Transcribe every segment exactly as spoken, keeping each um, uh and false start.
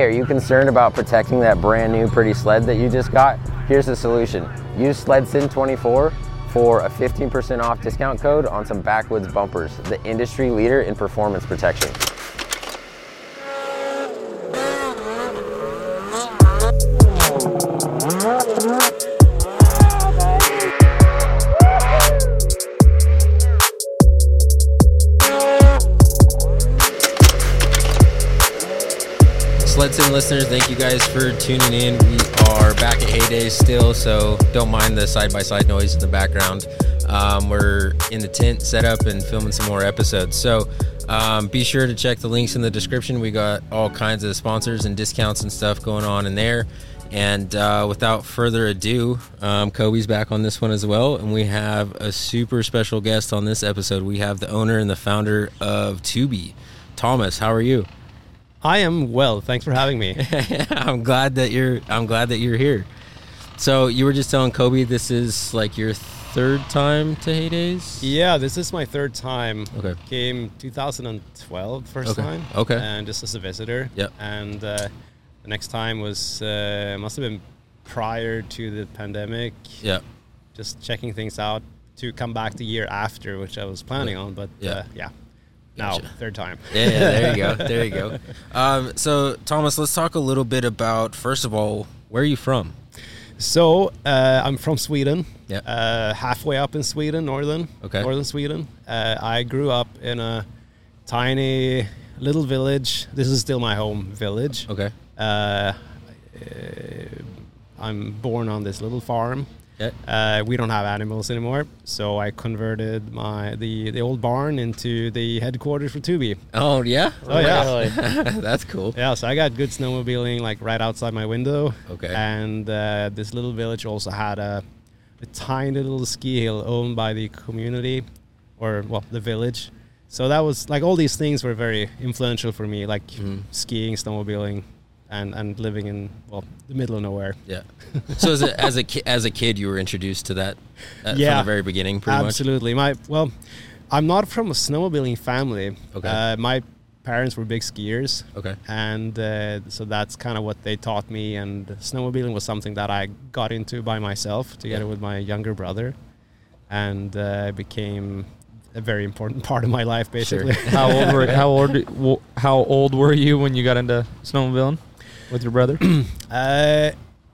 are you concerned about protecting that brand new pretty sled that you just got? Here's the solution. Use SledSyn twenty-four for a fifteen percent off discount code on some Backwoods bumpers, the industry leader in performance protection. SledSyn listeners, thank you guys for tuning in. We are back at Heydays still, so don't mind the side-by-side noise in the background. Um, we're in the tent set up and filming some more episodes. So um, be sure to check the links in the description. We got all kinds of sponsors and discounts and stuff going on in there. And uh, without further ado, um, Kobe's back on this one as well. And we have a super special guest on this episode. We have the owner and the founder of Tubi. Thomas, how are you? I am well. Thanks for having me. I'm glad that you're I'm glad that you're here. So you were just telling Kobe this is like your third time to Heydays? Yeah, this is my third time. Okay. Came two thousand twelve first Okay. time. Okay. And just as a visitor. Yep. And uh, the next time was uh, must have been prior to the pandemic. Yeah. Just checking things out to come back the year after, which I was planning on. But Yeah. uh, yeah. Now, Gotcha. third time. Yeah, yeah, there you go. There you go. Um, so, Thomas, let's talk a little bit about, first of all, where are you from? So, uh, I'm from Sweden. Yeah. Uh, halfway up in Sweden, northern. Okay. Northern Sweden. Uh, I grew up in a tiny little village. This is still my home village. Okay. Uh, uh, I'm born on this little farm. Yeah. Uh, we don't have animals anymore, so I converted my the, the old barn into the headquarters for Tubi. Oh, yeah? Oh, yeah. That's cool. Yeah, so I got good snowmobiling like right outside my window. Okay. And uh, this little village also had a, a tiny little ski hill owned by the community, or well, the village. So that was like all these things were very influential for me, like Mhm. skiing, snowmobiling, and, and living in well the middle of nowhere. Yeah. So as a, as a, ki- as a kid, you were introduced to that uh, Yeah. from the very beginning, pretty Absolutely. My well, I'm not from a snowmobiling family. Okay. Uh, my parents were big skiers. much? Okay. And uh, so that's kind of what they taught me. And snowmobiling was something that I got into by myself together Yeah. with my younger brother. And uh, it became a very important part of my life, basically. Sure. How old were how old w- how old were you when you got into snowmobiling with your brother? uh,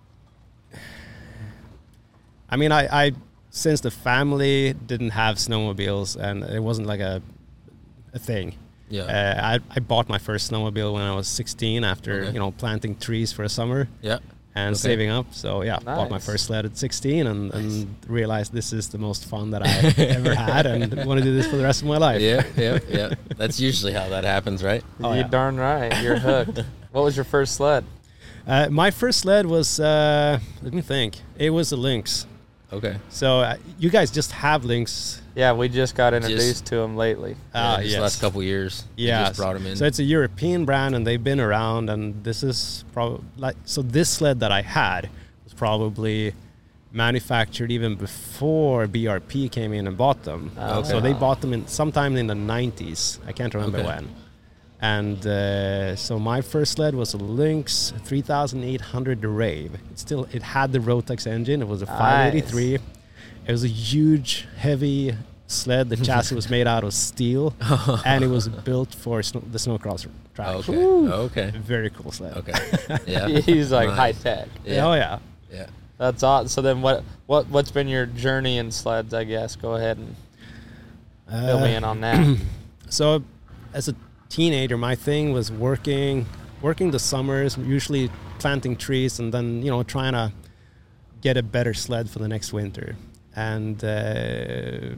I mean, I, I since the family didn't have snowmobiles and it wasn't like a a thing. Yeah. Uh, I, I bought my first snowmobile when I was sixteen after, Okay. you know, planting trees for a summer yeah. and Okay. saving up. So, yeah, bought my Nice. first sled at sixteen and, and realized this is the most fun that I ever had and want to do this for the rest of my life. Yeah, yeah, yeah. That's usually how that happens, right? Oh, you yeah. darn right. You're hooked. What was your first sled? Uh, my first sled was, uh, let me think, it was a Lynx. Okay. So, uh, you guys just have Lynx. Yeah, we just got introduced to him lately. Ah, yeah, just yes. the last couple years. you Yeah, just brought him in. So it's a European brand, and they've been around. And this is probably like so. This sled that I had was probably manufactured even before B R P came in and bought them. Oh, So okay. they bought them in sometime in the nineties. I can't remember Okay. when. And uh, so my first sled was a Lynx three thousand eight hundred Rave. It still it had the Rotax engine. It was a five eighty-three. It was a huge, heavy sled. The chassis was made out of steel, and it was built for snow, the snowcross track. okay. Okay. Very cool sled. Okay. Yeah. He's like Nice. high tech. Yeah. Oh yeah. Yeah. That's awesome. So then, what what what's been your journey in sleds? I guess go ahead and fill me Uh, in on that. so, as a teenager, my thing was working, working the summers, usually planting trees, and then you know trying to get a better sled for the next winter. And uh,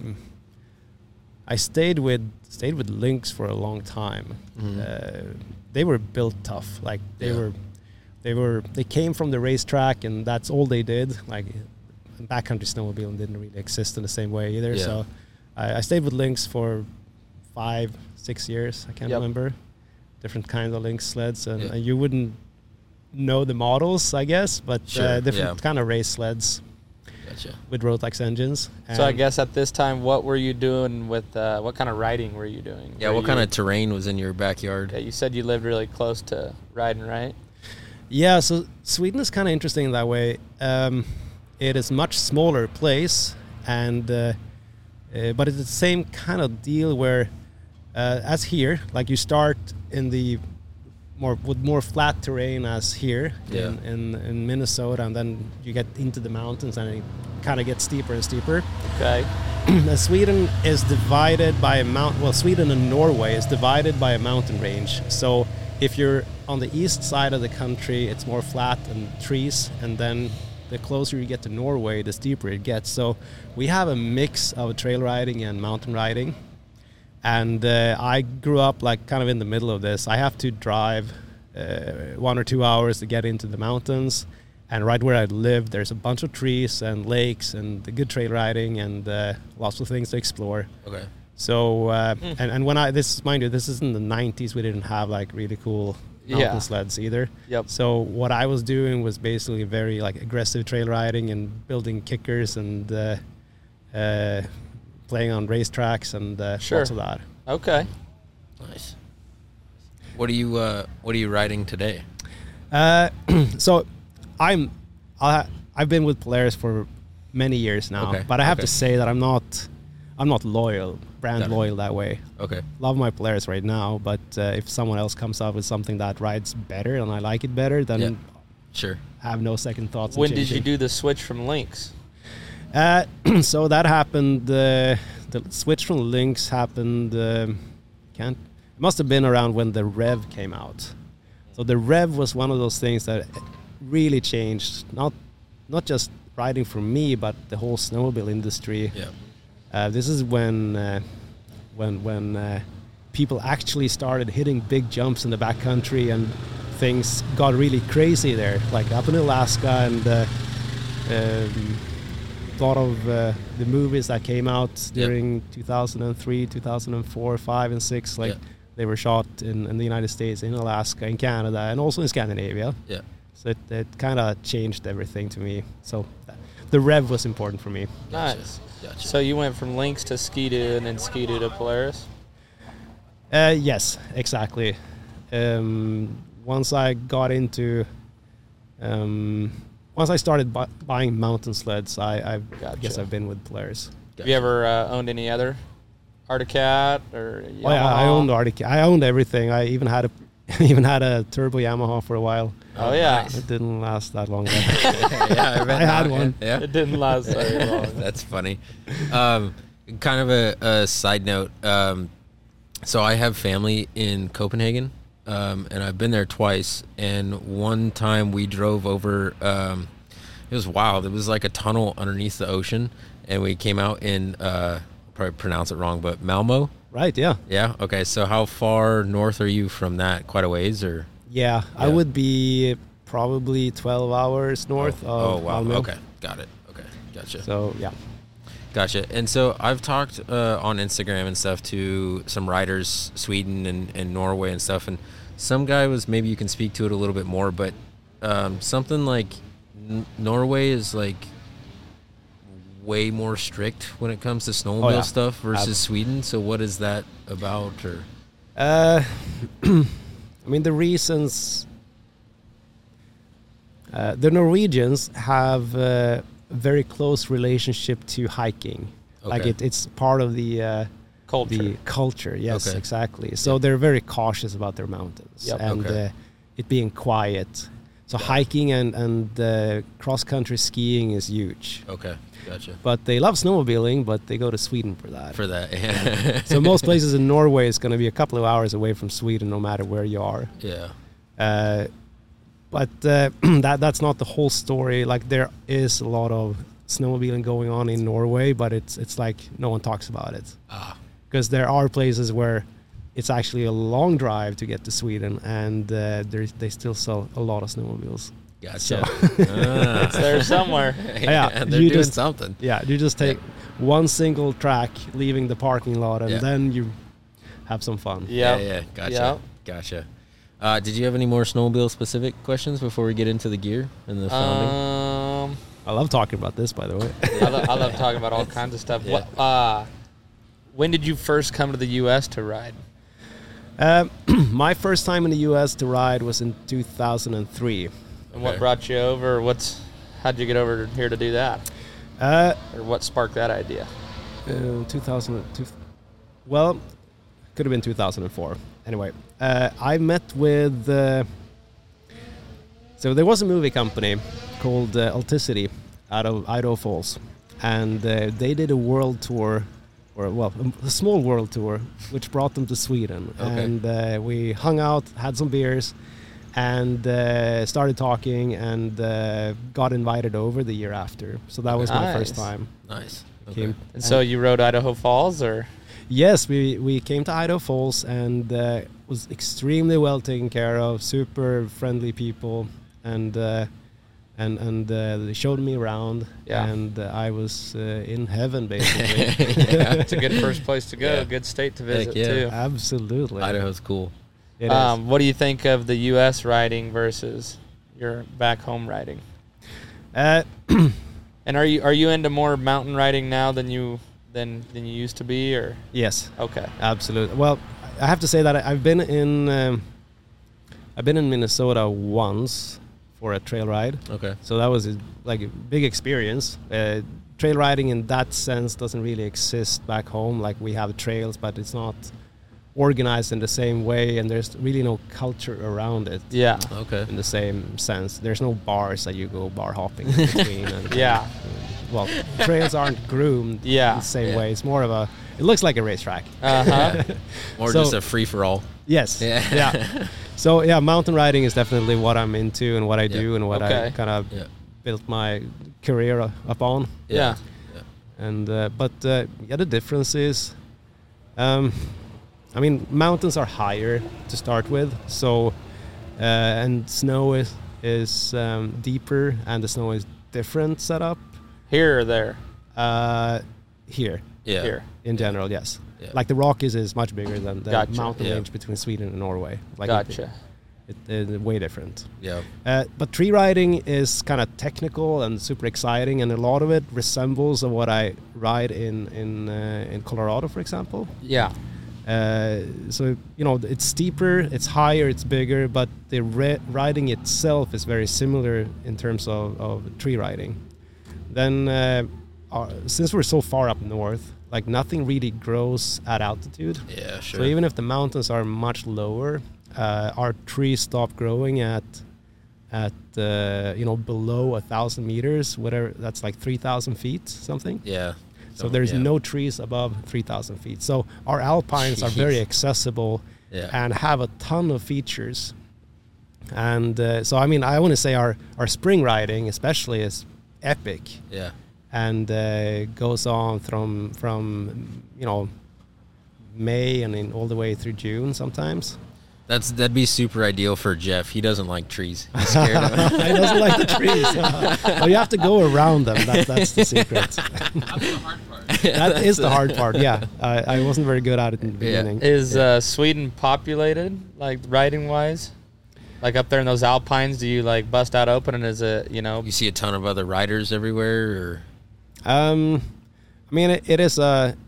I stayed with stayed with Lynx for a long time. Mhm. Uh, they were built tough. Like they Yeah. were, they were they came from the racetrack, and that's all they did. Like backcountry snowmobiling didn't really exist in the same way either. Yeah. So I, I stayed with Lynx for five, six years. I can't Yep. remember. Different kinds of Lynx sleds, and Yeah. uh, you wouldn't know the models, I guess, but Sure, uh, different yeah. kind of race sleds Gotcha. with Rotax engines. So I And guess at this time, what were you doing with? Uh, what kind of riding were you doing? Yeah. Were What kind you- of terrain was in your backyard? Yeah, you said you lived really close to riding, right? Yeah, so Sweden is kind of interesting in that way. Um, it is much smaller place, and uh, uh, but it's the same kind of deal where, uh, as here, like you start in the more with more flat terrain as here Yeah. in, in in Minnesota, and then you get into the mountains, and it kind of gets steeper and steeper. Okay. And Sweden is divided by a mount. Well, Sweden and Norway is divided by a mountain range. So if you're on the east side of the country, it's more flat and trees, and then the closer you get to Norway, the steeper it gets. So we have a mix of trail riding and mountain riding. And uh, I grew up like kind of in the middle of this. I have to drive uh, one or two hours to get into the mountains. And right where I live, there's a bunch of trees and lakes and the good trail riding and uh, lots of things to explore. Okay. So, uh, Mm. and, and when I, this, mind you, this is in the nineties, we didn't have like really cool mountain Yeah. sleds either. Yep. So what I was doing was basically very like aggressive trail riding and building kickers and uh, uh, playing on racetracks and uh, Sure. lots of that. Okay. Nice. What are you uh, What are you riding today? Uh, so I'm, I, I've been with Polaris for many years now, Okay, but I have okay. to say that I'm not, I'm not loyal, brand Got it. loyal that way. Okay. Love my Polaris right now, but uh, if someone else comes out with something that rides better and I like it better, then Yeah. Sure. I have no second thoughts. on When did you changing. do the switch from Lynx? Uh, so that happened. Uh, the switch from Lynx happened. Um, can't. It must have been around when the Rev came out. So the Rev was one of those things that really changed not not just riding for me, but the whole snowmobile industry. Yeah. Uh, this is when uh, when when uh, people actually started hitting big jumps in the backcountry, and things got really crazy there, like up in Alaska, and uh, um, a lot of uh, the movies that came out during two thousand three, two thousand four, five, and six, like Yeah. they were shot in, in the United States, in Alaska, in Canada, and also in Scandinavia. Yeah. So it, it kind of changed everything to me. So th- the Rev was important for me. Gotcha. Nice. Gotcha. So you went from Lynx to Ski-Doo and then Ski-Doo to Polaris? Uh, yes, exactly. Um, once I got into, um, once I started bu- buying mountain sleds, I, I Gotcha. guess I've been with Polaris. Have you ever uh, owned any other Arctic Cat or Yamaha? Oh yeah, I owned Arctic. I owned everything. I even had a, even had a turbo Yamaha for a while. Oh yeah, Nice. It didn't last that long. yeah, I, bet I had not. one. Yeah. it didn't last very long. That's funny. Um, kind of a, a side note. Um, so I have family in Copenhagen, um, and I've been there twice. And one time we drove over. Um, it was wild. It was like a tunnel underneath the ocean, and we came out in. Uh, probably pronounce it wrong, but Malmo. Right? Yeah. Yeah. Okay. So how far north are you from that? Quite a ways, or? Yeah, I Yeah. would be probably twelve hours north Oh, of oh wow. Malmö. Okay. Got it. Okay. Gotcha. So yeah. Gotcha. And so I've talked uh, on Instagram and stuff to some riders, Sweden and, and Norway and stuff, and some guy was, maybe you can speak to it a little bit more, but um, something like N- Norway is like way more strict when it comes to snowmobile Oh, yeah. stuff versus Ab- Sweden. So what is that about? Or Uh, I mean, the reasons uh, the Norwegians have a very close relationship to hiking. Like Okay. it, it's part of the uh, Culture. the culture. Yes, Okay. exactly. So Yep. they're very cautious about their mountains Yep. and Okay. uh, it being quiet. So hiking and and uh, cross country skiing is huge. okay, gotcha. But they love snowmobiling, but they go to Sweden for that. For that, yeah. So most places in Norway is going to be a couple of hours away from Sweden, no matter where you are. yeah, Uh, but uh, that that's not the whole story. Like there is a lot of snowmobiling going on in Norway, but it's it's like no one talks about it ah, because there are places where it's actually a long drive to get to Sweden, and uh, there's they still sell a lot of snowmobiles. gotcha. So- Ah. It's there somewhere. Yeah, they're you doing just- something. Yeah, you just take one single track, leaving the parking lot, and Yeah. then you have some fun. Yep. Yeah, yeah, gotcha, Yep. gotcha. Uh, did you have any more snowmobile specific questions before we get into the gear and the founding? Um, I love talking about this, by the way. I, lo- I love talking about all kinds of stuff. Yeah. What? Uh, when did you first come to the U S to ride? Uh, my first time in the U S to ride was in two thousand three. And what Okay. brought you over? What's how'd you get over here to do that? Uh, Or what sparked that idea? uh, two thousand two. Well, could have been two thousand four. Anyway, uh, I met with. Uh, so there was a movie company called uh, Alticity out of Idaho Falls, and uh, they did a world tour, or well, a, a small world tour, which brought them to Sweden. Okay. And uh, we hung out, had some beers, and uh, started talking, and uh, got invited over the year after. So that was my first Nice. time. Nice. Okay. Came, And so you rode Idaho Falls, or Yes, we, we came to Idaho Falls and uh, was extremely well taken care of, super friendly people, and uh, and and uh, they showed me around, Yeah. and uh, I was uh, in heaven basically. Yeah. it's a good first place to go, Yeah. good state to Heck visit yeah. too. Absolutely, Idaho's cool. It is. Um, what do you think of the U S riding versus your back home riding? Uh, And are you are you into more mountain riding now than you than than you used to be, or yes, okay? absolutely. Well, I have to say that I- I've been in um, I've been in Minnesota once for a trail ride. Okay. So that was a, like a big experience. Uh, trail riding in that sense doesn't really exist back home. Like we have trails, but it's not organized in the same way, and there's really no culture around it Yeah, Okay. in the same sense. There's no bars that you go bar hopping in between. And, Yeah. uh, well, trails aren't groomed Yeah. in the same Yeah. way. It's more of a. It looks like a racetrack. uh huh. Or So- just a free for all. Yes. Yeah. Yeah. So yeah, mountain riding is definitely what I'm into and what I Yeah. do and what Okay. I kind of Yeah. built my career u- upon. Yeah. And uh, but uh, yeah, the difference is, um, I mean, mountains are higher to start with, so uh, and snow is is um, deeper, and the snow is different setup Here or there? uh, here Yeah. Here. in general. Yes, Yeah. like the Rockies is much bigger than the Gotcha. mountain Yeah. range between Sweden and Norway. Like Gotcha. It, it, it's way different. Yeah. Uh, but tree riding is kind of technical and super exciting, and a lot of it resembles of what I ride in in uh, in Colorado, for example. Yeah. Uh, so you know, it's steeper, it's higher, it's bigger, but the re- riding itself is very similar in terms of, of tree riding. Then, uh, uh, since we're so far up north, like nothing really grows at altitude. Yeah. Sure. So even if the mountains are much lower, uh, our trees stop growing at at uh, you know below a thousand meters, whatever. That's like three thousand feet, something. Yeah. So there's yeah. no trees above three thousand feet. So our alpines are very Jeez. accessible Yeah. and have a ton of features. And uh, so I mean, I want to say our our spring riding, especially, is epic, Yeah. and uh, goes on from from you know May and in all the way through June sometimes. That's that'd be super ideal for Jeff. He doesn't like trees. He's scared of them. He doesn't like the trees. Well, you have to go around them. That, that's the secret. That is the hard part. Yeah, I, I wasn't very good at it in the Yeah. beginning. Is uh, Sweden populated, like riding wise? Like up there in those Alpines, do you like bust out open and is it, you know? You see a ton of other riders everywhere, or Um, I mean, it, it is a.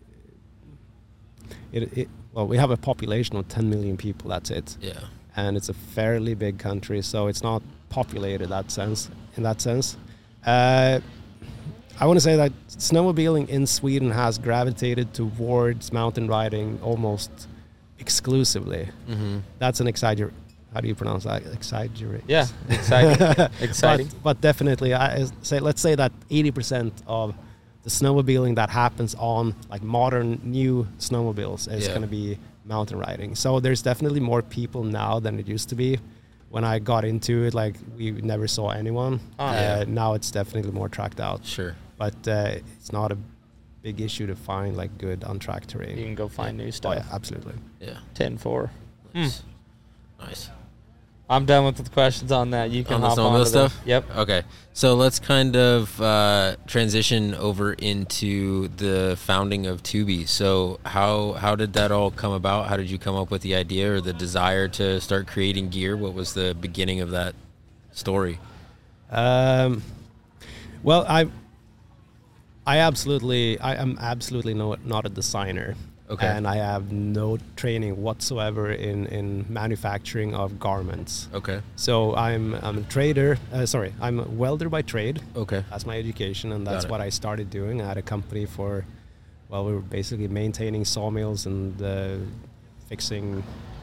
It, it well, we have a population of ten million people. That's it, yeah. and it's a fairly big country, so it's not populated that sense. In that sense, uh, I want to say that snowmobiling in Sweden has gravitated towards mountain riding almost exclusively. Mm-hmm. That's an exagger. How do you pronounce that? Exaggerate. Yeah, exciting. Exciting. But, but definitely, I say let's say that eighty percent of the snowmobiling that happens on like modern new snowmobiles is Yeah. going to be mountain riding. So there's definitely more people now than it used to be. When I got into it, like we never saw anyone. Oh, uh, yeah. Now it's definitely more tracked out. Sure. But uh, it's not a big issue to find like good untracked terrain. You can go find new Oh stuff. yeah, absolutely. Yeah. ten four. Nice. Nice. I'm done with the questions on that. You can On the hop snowmobile on to the- stuff? Yep. Okay, so let's kind of uh, transition over into the founding of Tubi. So how how did that all come about? How did you come up with the idea or the desire to start creating gear? What was the beginning of that story? Um, well, I, I absolutely, I am absolutely no, not a designer. Okay. And I have no training whatsoever in, in manufacturing of garments. Okay. So I'm, I'm a trader, uh, sorry, I'm a welder by trade. Okay. That's my education, and that's Got it. what I started doing. I had a company for, well, we were basically maintaining sawmills and uh, fixing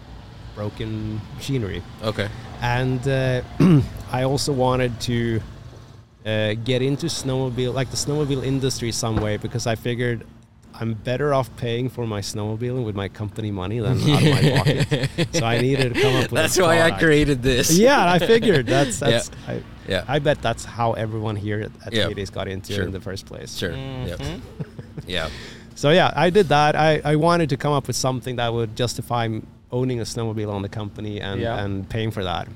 broken machinery. Okay. And uh, I also wanted to uh, get into snowmobile, like the snowmobile industry some way, because I figured I'm better off paying for my snowmobiling with my company money than out of my pocket. So I needed to come up with That's a why I product. created this. Yeah, I figured that's that's. Yeah. I, Yeah. I bet that's how everyone here at, at Yeah. Hades got into Sure. it in the first place. Sure. Mhm. Yep. Yeah. So yeah, I did that. I, I wanted to come up with something that would justify m- owning a snowmobile on the company and, Yeah. and paying for that.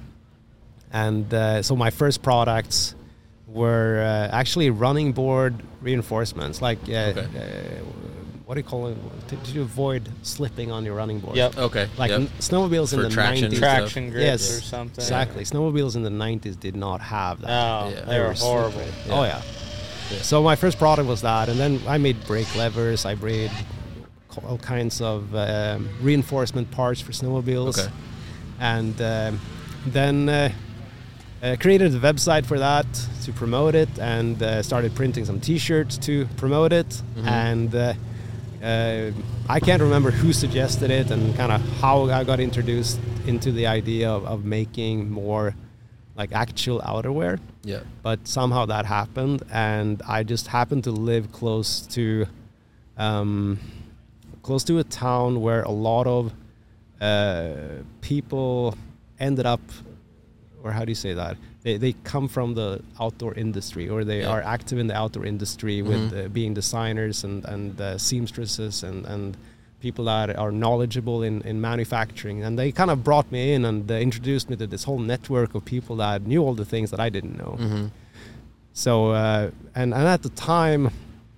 And uh, so my first products were uh, actually running board reinforcements, like uh, Okay. uh, what do you call it, to, to avoid slipping on your running board. Yep. Okay. Like yep. n- snowmobiles For in the traction nineties. and Traction grips Yes, or something. Exactly. Snowmobiles in the nineties did not have that. Oh, Yeah. they were were horrible. slippery. Yeah. Oh yeah. Yeah. So my first product was that, and then I made brake levers. I made co- all kinds of um, reinforcement parts for snowmobiles, Okay. and um, then uh, uh, created a website for that to promote it, and uh, started printing some T-shirts to promote it. Mhm. And uh, uh, I can't remember who suggested it and kind of how I got introduced into the idea of, of making more like actual outerwear. Yeah. But somehow that happened, and I just happened to live close to, um, close to a town where a lot of uh, people ended up, or how do you say that? They they come from the outdoor industry, or they Yeah. are active in the outdoor industry with Mhm. uh, being designers and and uh, seamstresses and and people that are knowledgeable in, in manufacturing, and they kind of brought me in and uh, introduced me to this whole network of people that knew all the things that I didn't know. Mm-hmm. So uh, and and at the time,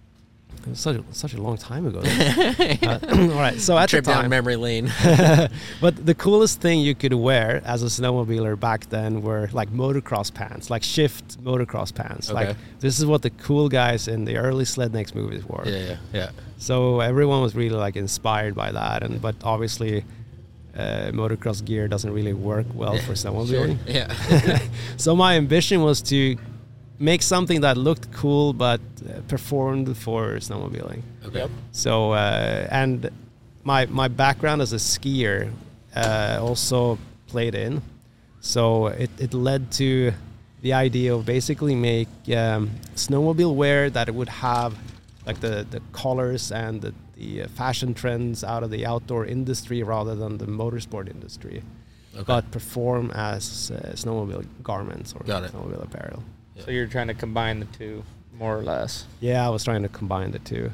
it was such a, such a long time ago. uh, all right, so at Trip the time, down memory lane. but the coolest thing you could wear as a snowmobiler back then were like motocross pants, like shift motocross pants. Okay. Like this is what the cool guys in the early Slednex movies wore. yeah. Yeah. Yeah. So everyone was really like inspired by that, and but obviously, uh, motocross gear doesn't really work well for Sure. snowmobiling. Yeah. So my ambition was to make something that looked cool but uh, performed for snowmobiling. Okay. Yep. So uh, and my my background as a skier uh, also played in. So it, it led to the idea of basically make um, snowmobile wear that it would have like the, the colors and the, the uh, fashion trends out of the outdoor industry rather than the motorsport industry, Okay. but perform as uh, snowmobile garments or Got it. snowmobile apparel. So you're trying to combine the two, more or less. Yeah, I was trying to combine the two.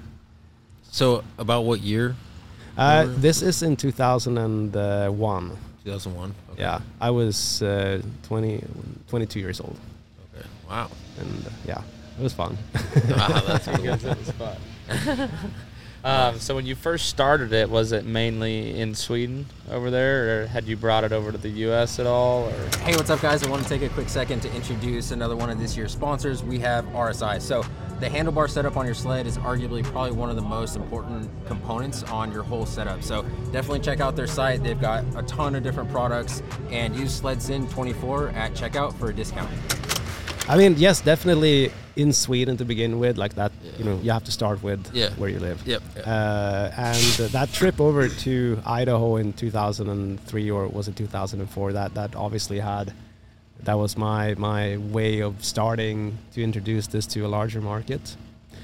So about what year? Uh, Remember? this is in two thousand one. two thousand one. Okay. Yeah, I was uh, twenty, twenty-two years old, Okay. Wow. and uh, yeah, it was fun. Wow, that's cool. Good to the spot. Um, so when you first started it, was it mainly in Sweden over there, or had you brought it over to the U S at all? Or Hey, what's up, guys? I want to take a quick second to introduce another one of this year's sponsors. We have R S I. So the handlebar setup on your sled is arguably probably one of the most important components on your whole setup. So definitely check out their site. They've got a ton of different products, and use SledSyn twenty-four at checkout for a discount. I mean, yes, definitely in Sweden to begin with, like that. Yeah. You know, you have to start with Yeah. where you live. Yep. yep. Uh, and uh, that trip over to Idaho in two thousand three, or was it two thousand four? That that obviously had, that was my my way of starting to introduce this to a larger market.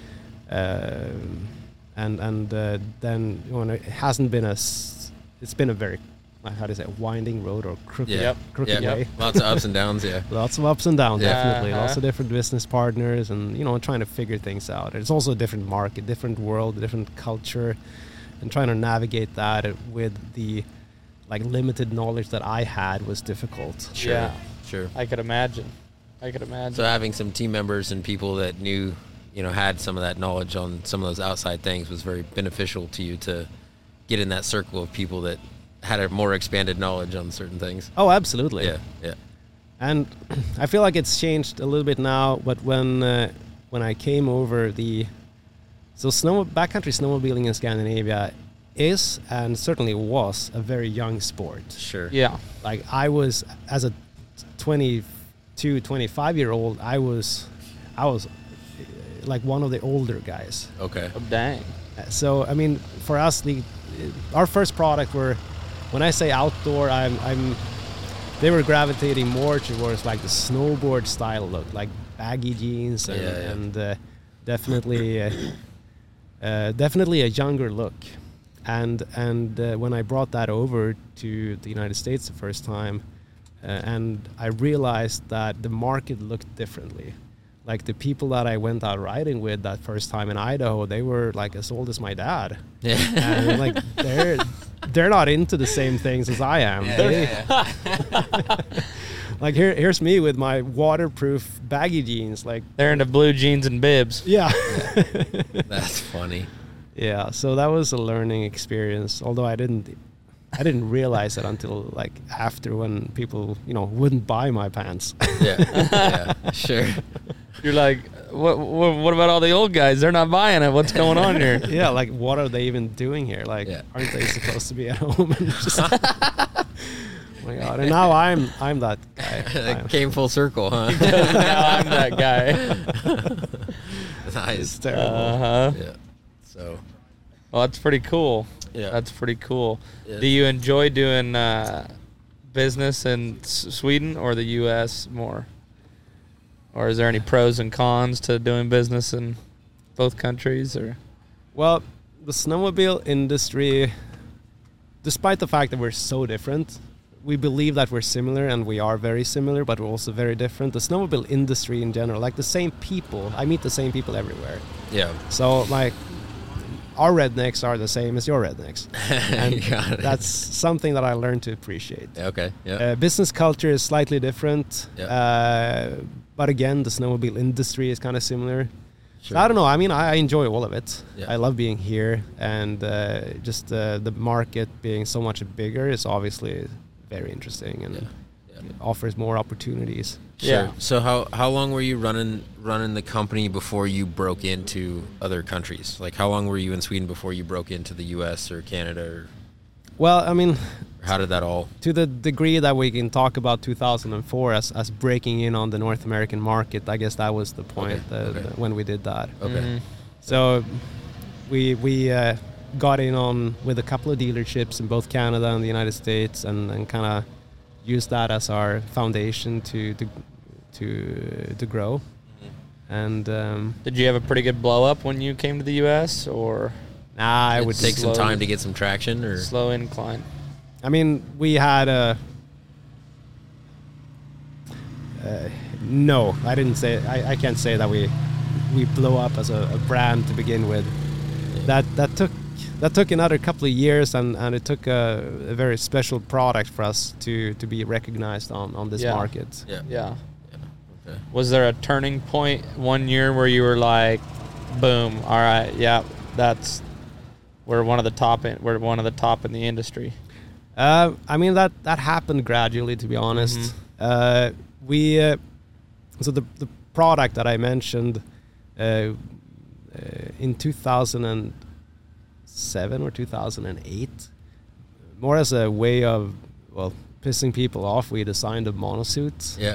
Um and and uh, then you know, it hasn't been a, s- it's been a very, like, how do you say, winding road or crooked, Yeah. Yep. crooked yeah. way. Lots of ups and downs. Yeah. Lots of ups and downs, Yeah. definitely. Lots Uh-huh. of different business partners, and you know, trying to figure things out. It's also a different market, different world, different culture, and trying to navigate that with the like limited knowledge that I had was difficult. Sure. Yeah. Sure. I could imagine. I could imagine. So having some team members and people that knew, you know, had some of that knowledge on some of those outside things was very beneficial to you to get in that circle of people that had a more expanded knowledge on certain things. Oh, absolutely. Yeah, yeah. And I feel like it's changed a little bit now. But when uh, when I came over, the so snow backcountry snowmobiling in Scandinavia is, and certainly was, a very young sport. Sure. Yeah. Like I was, as a twenty-two, twenty-five year old, I was, I was uh, like one of the older guys. Okay. Oh, dang. So I mean, for us, the our first product were, when I say outdoor, I'm, I'm they were gravitating more towards like the snowboard style look, like baggy jeans and, Yeah, yeah. and uh, definitely, uh, uh, definitely a younger look. And and uh, when I brought that over to the United States the first time, uh, and I realized that the market looked differently. Like the people that I went out riding with that first time in Idaho, they were like as old as my dad. Yeah. And like they're they're not into the same things as I am. Yeah, They- yeah, yeah. Like here here's me with my waterproof baggy jeans. Like They're into blue jeans and bibs. yeah. That's funny. Yeah, so that was a learning experience. Although I didn't, I didn't realize it until like after, when people, you know, wouldn't buy my pants. Yeah. Yeah. Sure. You're like, what, what? What about all the old guys? They're not buying it. What's going on here? Yeah, like what are they even doing here? Like, Yeah. aren't they supposed to be at home? And just, oh my god! And now I'm I'm that guy. It I'm- came full circle, huh? Now I'm that guy. It's Nice. terrible. Uh huh. Yeah. So. Well, that's pretty cool. Yeah. That's pretty cool. Yeah. Do you enjoy doing uh, business in S- Sweden or the U S more? Or is there any pros and cons to doing business in both countries? Or Well, the snowmobile industry, despite the fact that we're so different, we believe that we're similar, and we are very similar, but we're also very different. The snowmobile industry in general, like the same people, I meet the same people everywhere. Yeah. So, like, our rednecks are the same as your rednecks. And You got it. that's something that I learned to appreciate. Okay. Yeah. Uh, business culture is slightly different, Yeah. uh, but again, the snowmobile industry is kind of similar. Sure. I don't know. I mean, I, I enjoy all of it. Yeah. I love being here, and uh, just uh, the market being so much bigger is obviously very interesting, and Yeah. Yeah. it offers more opportunities. Sure. Yeah. So how how long were you running running the company before you broke into other countries? Like how long were you in Sweden before you broke into the U S or Canada, or Well, I mean, how did that all? to the degree that we can talk about two thousand four as, as breaking in on the North American market, I guess that was the point Okay, uh, okay. that when we did that. Okay. Mhm. So we we uh, got in on with a couple of dealerships in both Canada and the United States, and, and kind of used that as our foundation to to to, to grow. And um, Did you have a pretty good blow up when you came to the U S, or nah, I It would take some slow- time to get some traction, or slow incline? I mean, we had a. Uh, no, I didn't say. I, I can't say that we we blew up as a, a brand to begin with. That that took that took another couple of years, and, and it took a, a very special product for us to, to be recognized on, on this Yeah. market. yeah. Yeah. Okay. Was there a turning point one year where you were like, boom, all right, yeah, that's we're one of the top in, we're one of the top in the industry. Uh, I mean that that happened gradually, to be honest. Mhm. Uh, we uh, so the the product that I mentioned uh, uh, in two thousand seven or two thousand eight, more as a way of well pissing people off, we designed a monosuit. Yeah.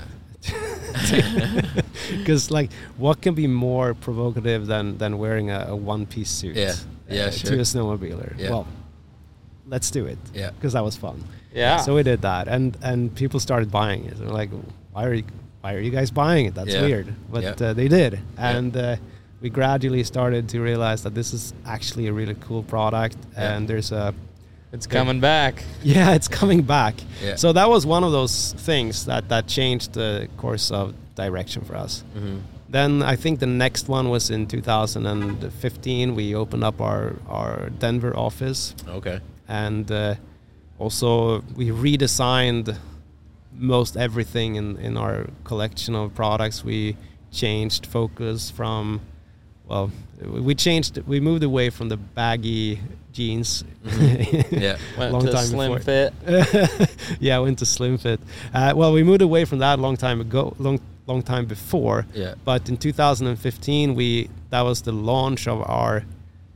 Because like, what can be more provocative than than wearing a, a one piece suit? Yeah. Yeah, uh, sure. To a snowmobiler. Yeah. Well, let's do it. Yeah. Because that was fun. Yeah. So we did that, and and people started buying it. They're like, why are you why are you guys buying it? That's Yeah. weird. But Yeah. uh, they did, and uh, we gradually started to realize that this is actually a really cool product, Yeah. and there's a it's coming back. yeah, it's coming back. Yeah. So that was one of those things that that changed the course of direction for us. Mm-hmm. Then I think the next one was in two thousand fifteen. We opened up our our Denver office, Okay. and uh, also we redesigned most everything in, in our collection of products. We changed focus from, well, we changed, we moved away from the baggy jeans. Mhm. Yeah. Went Long to time slim before. fit. Yeah, I went to slim fit. Uh, well, we moved away from that a long time ago, long long time before. Yeah. But in two thousand fifteen, we that was the launch of our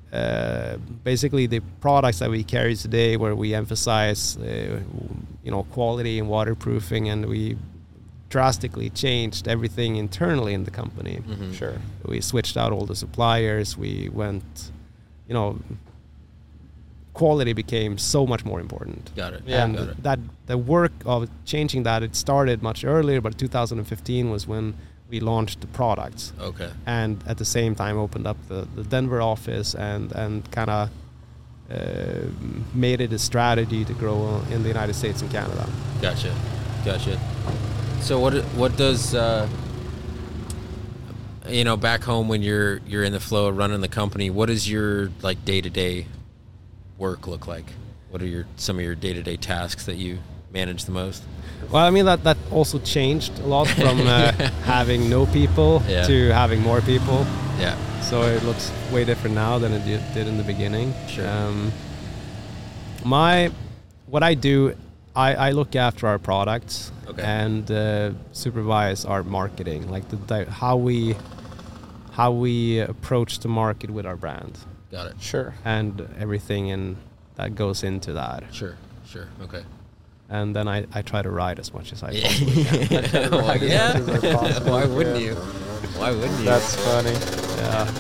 uh, basically the products that we carry today, where we emphasize, uh, you know, quality and waterproofing, and we drastically changed everything internally in the company. Mm-hmm. Sure. We switched out all the suppliers. We went, you know, quality became so much more important. Got it. Yeah. And Got it. that the work of changing that, it started much earlier, but two thousand fifteen was when we launched the products, Okay. and at the same time opened up the, the Denver office and and kind of uh, made it a strategy to grow in the United States and Canada. Gotcha. Gotcha. So what what does uh, you know, back home when you're you're in the flow of running the company, what does your like day to day work look like? What are your some of your day to day tasks that you manage the most? Well, I mean that that also changed a lot from uh, having no people Yeah. to having more people. Yeah. So it looks way different now than it did, did in the beginning. Sure. Um, my what I do, I, I look after our products. Okay. And uh, supervise our marketing, like the, the how we how we approach the market with our brand, Got it. Sure. and everything in that goes into that. Sure. Sure. Okay. And then I, I try to write as much as I Yeah. possibly can. Well, Right, yeah. as much as possible, Why wouldn't yeah. you? Why wouldn't you? That's funny. Yeah.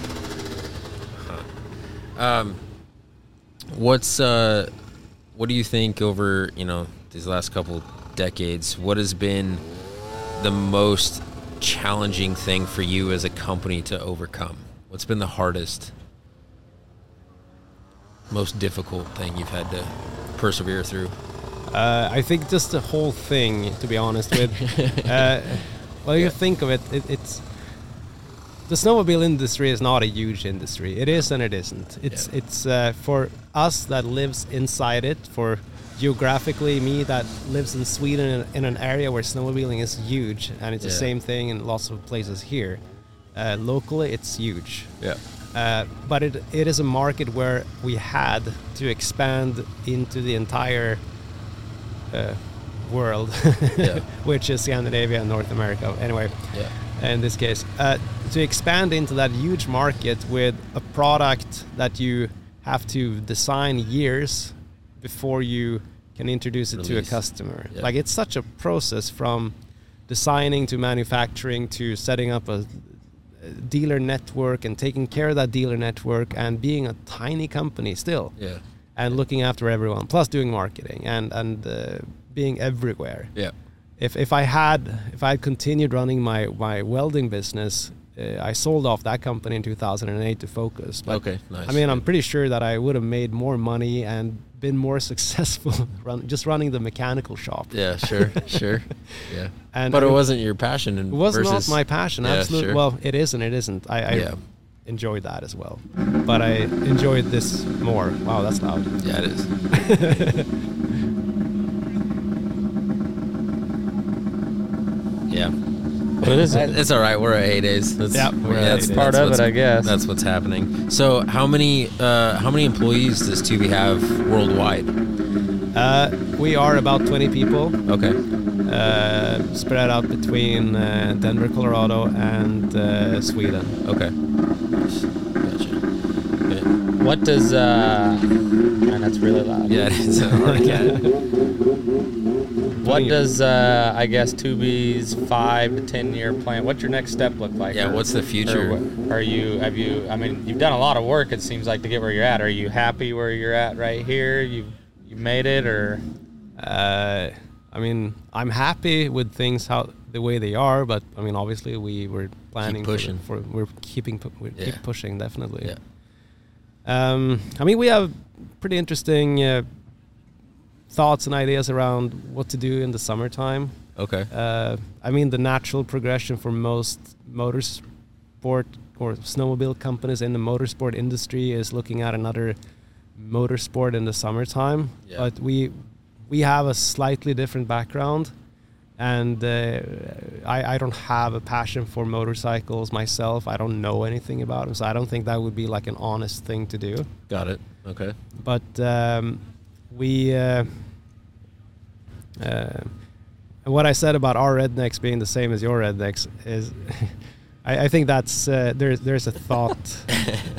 Um, what's uh, what do you think over you know these last couple decades? What has been the most challenging thing for you as a company to overcome? What's been the hardest, most difficult thing you've had to persevere through? Uh, I think just the whole thing, to be honest with. uh, well, you Yeah. think of it, it, it's the snowmobile industry is not a huge industry. It is and it isn't. It's Yeah. it's uh, for us that lives inside it. For geographically, me that lives in Sweden in, in an area where snowmobiling is huge, and it's the Yeah. same thing in lots of places here. Uh, locally, it's huge. Yeah. Uh, but it it is a market where we had to expand into the entire uh, world, Yeah. which is Scandinavia and North America. Anyway, Yeah. in this case, uh, to expand into that huge market with a product that you have to design years before you can introduce it Release. to a customer. Yeah. Like, it's such a process from designing to manufacturing to setting up a dealer network and taking care of that dealer network and being a tiny company still Yeah. and looking after everyone, plus doing marketing and and uh, being everywhere. Yeah. If if I had if I had continued running my my welding business, uh, I sold off that company in two thousand eight to focus. But Okay. Nice. I mean, I'm pretty sure that I would have made more money and been more successful run, just running the mechanical shop. Yeah. Sure. Sure. Yeah. And But it I- wasn't your passion. And It was versus, not my passion. Yeah, Absolutely. sure. Well, it is and it isn't. I, I Yeah. enjoyed that as well, but I enjoyed this more. Wow, that's loud. Yeah, it is. Yeah. But it is. It's all right. We're at eight days. That's, Yeah, we're at that's, eight days. Part of what's- it, I guess. That's what's happening. So, how many uh, how many employees does Tubi have worldwide? Uh, we are about twenty people, Okay. uh, spread out between uh, Denver, Colorado, and uh, Sweden. Okay. Gotcha. Okay. What does uh? Man, that's really loud. Yeah, it is a hard cat. What does uh? I guess Tubi's five to ten year plan? What's your next step look like? Yeah, Or- what's the future? or what- Are you? Have you? I mean, you've done a lot of work. It seems like to get where you're at. Are you happy where you're at right here? You you made it, or Uh, I mean, I'm happy with things how the way they are, but I mean, obviously, we were planning for the- pushing. For, we're keeping pu- we Yeah. keep pushing definitely. Yeah. Um, I mean, we have pretty interesting uh, thoughts and ideas around what to do in the summertime. Okay. Uh, I mean, the natural progression for most motorsport or snowmobile companies in the motorsport industry is looking at another motorsport in the summertime. Yeah. But we we have a slightly different background, and uh, I, I don't have a passion for motorcycles myself. I don't know anything about them, so I don't think that would be like an honest thing to do. Got it. Okay. But um, we, uh, uh, and what I said about our rednecks being the same as your rednecks is, I, I think that's uh, there's there's a thought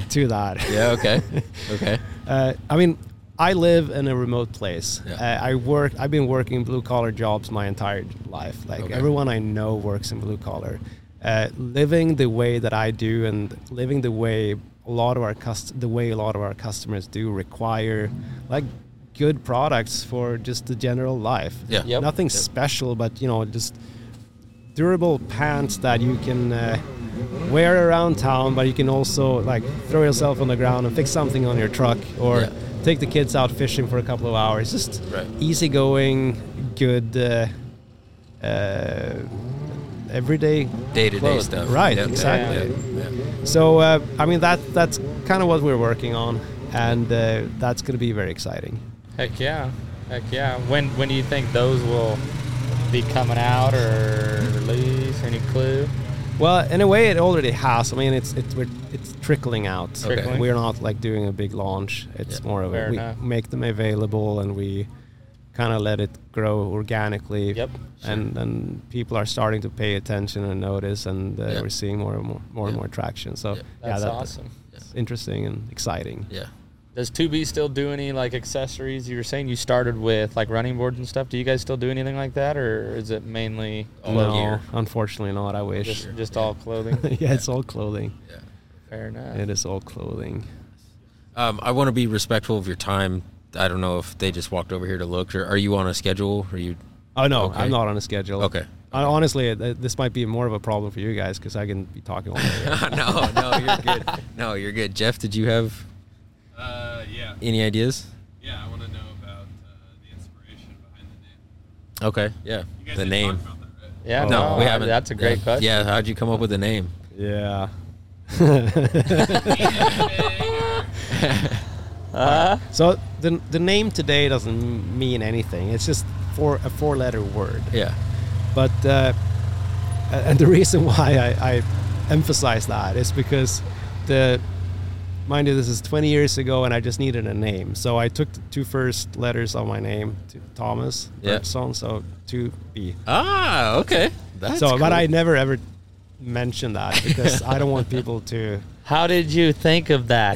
to that. Yeah. Okay. Okay. Uh, I mean, I live in a remote place. Yeah. Uh, I work. I've been working blue collar jobs my entire life. Like Okay. everyone I know works in blue collar. Uh, living the way that I do, and living the way a lot of our cust- the way a lot of our customers do, require like good products for just the general life. Yeah. Yep. Nothing Yep. special, but you know, just durable pants that you can uh, wear around town, but you can also like throw yourself on the ground and fix something on your truck, or Yeah. take the kids out fishing for a couple of hours. Just Right. easygoing, good, uh, uh, everyday Day-to-day clothes. stuff. Right, Yep. exactly. Yeah. Yeah. So uh, I mean that that's kind of what we're working on, and uh, that's going to be very exciting. Heck yeah. Heck yeah. When when do you think those will be coming out or release? Any clue? Well, in a way, it already has. I mean, it's it's we're, it's trickling out. Trickling. We're not like doing a big launch. It's Yeah. more of Fair a we enough. make them available and we kind of let it grow organically. Yep. And then people are starting to pay attention and notice, and uh, Yeah. we're seeing more and more more and Yeah. more traction. So Yeah. yeah, That's that, awesome. that's interesting and exciting. Yeah. Does two B still do any like accessories? You were saying you started with like running boards and stuff. Do you guys still do anything like that, or is it mainly All no, gear. unfortunately not. I wish. just just all clothing? Yeah, it's all clothing. Yeah. Fair enough. It is all clothing. Um, I want to be respectful of your time. I don't know if they just walked over here to look, or are you on a schedule? Are you? Oh no, Okay. I'm not on a schedule. Okay. I, honestly, th- this might be more of a problem for you guys because I can be talking all day. no, no, you're good. No, you're good. Jeff, did you have Uh, yeah. any ideas? Yeah, I want to know about uh, the inspiration behind the name. Okay. Yeah. You guys The didn't name. talk about that, right? Yeah, Oh. No, no, we I- haven't. That's a great yeah. question. Yeah. How'd you come up with the name? Yeah. Uh, So the the name today doesn't mean anything. It's just for a four letter word. Yeah. But uh, and the reason why I, I emphasize that is because the mind you, this is twenty years ago, and I just needed a name. So I took the two first letters of my name, to Thomas Yeah. Bergson, so two B. Ah. Okay. That's so, but cool. I never ever mentioned that because I don't want people to. how did you think of that?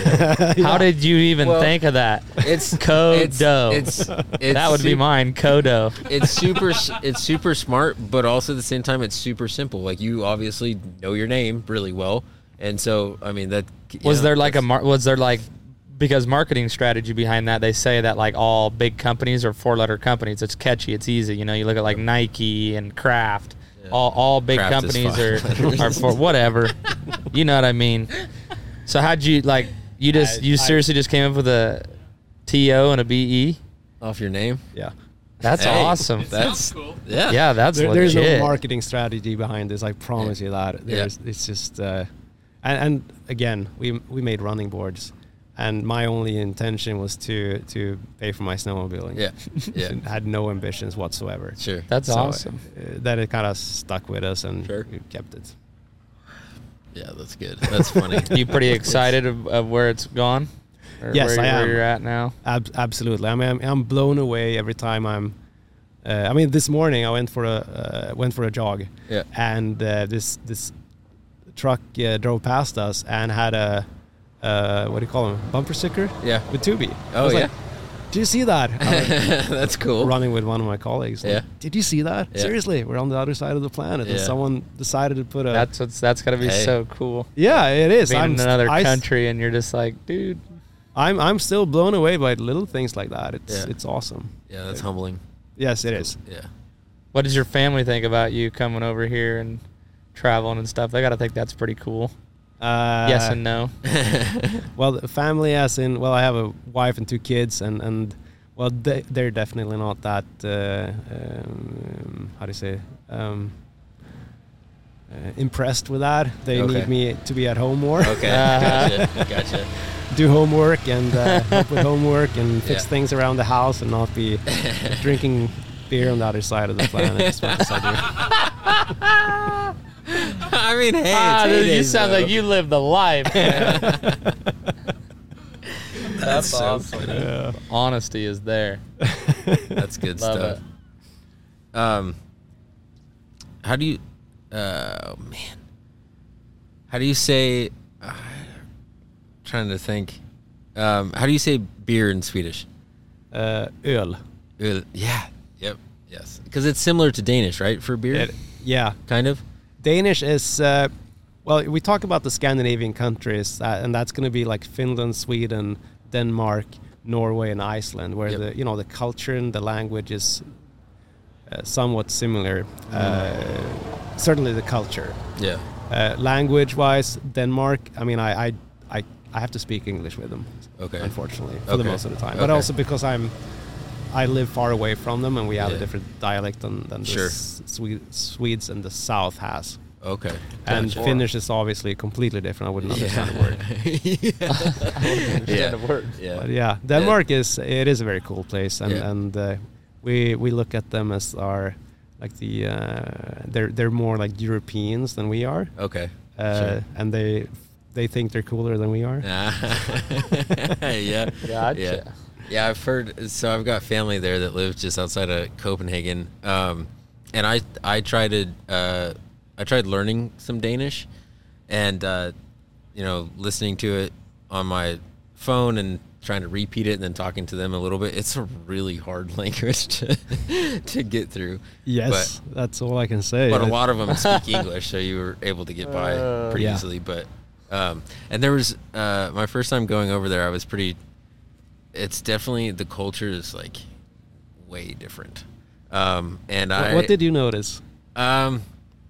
How did you even Well, think of that? It's Kodo. It's, it's, it's That would be sup- mine, Kodo. It's super. s- It's super smart, but also at the same time, it's super simple. Like you obviously know your name really well, and so I mean that. you Was know, there like a that's- mar- was there like because marketing strategy behind that? They say that like all big companies are four letter companies. It's catchy. It's easy. You know, you look at like Nike and Kraft. Yeah. All all big Kraft is companies five are letters. are for whatever. You know what I mean? So how'd you like? You just I- you I- seriously just came up with a T O and a B E? off your name? Yeah. That's Hey, awesome. That's Sounds cool. yeah. Yeah, that's There, there's legit. no marketing strategy behind this. I promise you that. There's, It's just, uh, and, and again, we we made running boards, and my only intention was to to pay for my snowmobiling. Yeah. Yeah. And had no ambitions whatsoever. Sure. That's So, awesome. Uh, then it kind of stuck with us, and Sure. we kept it. Yeah, that's good. That's funny. You pretty excited of, of where it's gone? Or Yes, where, I where am. you're at now. Ab- absolutely. I mean, I'm, I'm blown away every time I'm. Uh, I mean, this morning I went for a uh, went for a jog, Yeah. and uh, this this truck uh, drove past us and had a uh, what do you call them, bumper sticker Yeah. with Tubi. I Oh was yeah. like, "Do you see that?" I That's was cool. running with one of my colleagues. like, Yeah. Did you see that? Yeah. Seriously, we're on the other side of the planet, and Yeah. someone decided to put a. That's what's that's gotta be Hey. so cool. yeah, it is. Being I'm in st- another I s- country and you're just like, dude. I'm I'm still blown away by little things like that. It's Yeah. it's awesome. Yeah, that's humbling. Yes, it is. Yeah. What does your family think about you coming over here and traveling and stuff? They gotta think that's pretty cool. Uh, Yes and no. Well, the family, as in, well, I have a wife and two kids, and, and well, they, they're definitely not that, uh, um, how do you say, um, uh, impressed with that. They Okay. need me to be at home more, Okay. Uh-huh. Gotcha. Gotcha. do homework and uh, help with homework and fix Yeah. things around the house and not be drinking beer on the other side of the planet as much as I do. I mean, hey, Ah, it's dude, you heydays, sound though. like you live the life, man. That's That's so awesome. funny. Yeah. Honesty is there. That's good Love stuff. Um, how do you? Uh, oh man, how do you say? Uh, trying to think. Um, how do you say beer in Swedish? Uh, öl. Öl. Yeah. Yep. Yes. Because it's similar to Danish, right? For beer? It, yeah. Kind of? Danish is, uh, well, we talk about the Scandinavian countries, uh, and that's going to be like Finland, Sweden, Denmark, Norway, and Iceland, where Yep. the you know the culture and the language is uh, somewhat similar. Uh, certainly, the culture. Yeah. Uh, language-wise, Denmark. I mean, I, I I I have to speak English with them. Okay. Unfortunately, for Okay. the most of the time, but Okay. also because I'm. I live far away from them, and we have Yeah. a different dialect than, than the Sure. S- Swe- Swedes in the south has. Okay. And Gotcha. Finnish is obviously completely different. I wouldn't understand a word. yeah. a word. Yeah. But yeah, Denmark is it is a very cool place, and Yeah. and uh, we we look at them as our like the uh, they're they're more like Europeans than we are, Okay. uh, Sure. and they they think they're cooler than we are. yeah. Gotcha. Yeah. Yeah, I've heard. So I've got family there that lives just outside of Copenhagen, um, and I I tried to uh, I tried learning some Danish, and uh, you know listening to it on my phone and trying to repeat it and then talking to them a little bit. It's a really hard language to to get through. Yes, but, that's all I can say. but a lot of them speak English, so you were able to get by pretty Yeah. easily. But um, and there was uh, my first time going over there. I was pretty. It's definitely the culture is like way different. Um, and What, I what did you notice? um